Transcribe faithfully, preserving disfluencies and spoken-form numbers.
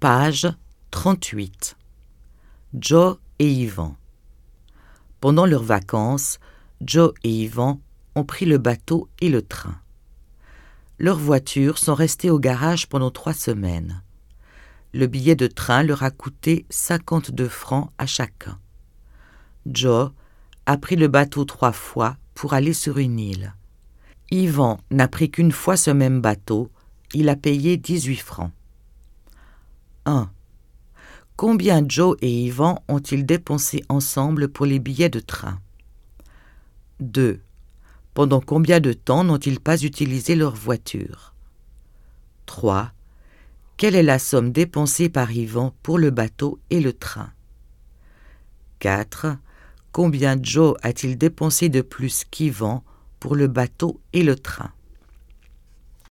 Page trente-huit. Joe et Yvan. Pendant leurs vacances, Joe et Yvan ont pris le bateau et le train. Leurs voitures sont restées au garage pendant trois semaines. Le billet de train leur a coûté cinquante-deux francs à chacun. Joe a pris le bateau trois fois pour aller sur une île. Yvan n'a pris qu'une fois ce même bateau, il a payé dix-huit francs. un. Combien Joe et Yvan ont-ils dépensé ensemble pour les billets de train? deux. Pendant combien de temps n'ont-ils pas utilisé leur voiture? trois. Quelle est la somme dépensée par Yvan pour le bateau et le train? quatre. Combien Joe a-t-il dépensé de plus qu'Yvan pour le bateau et le train?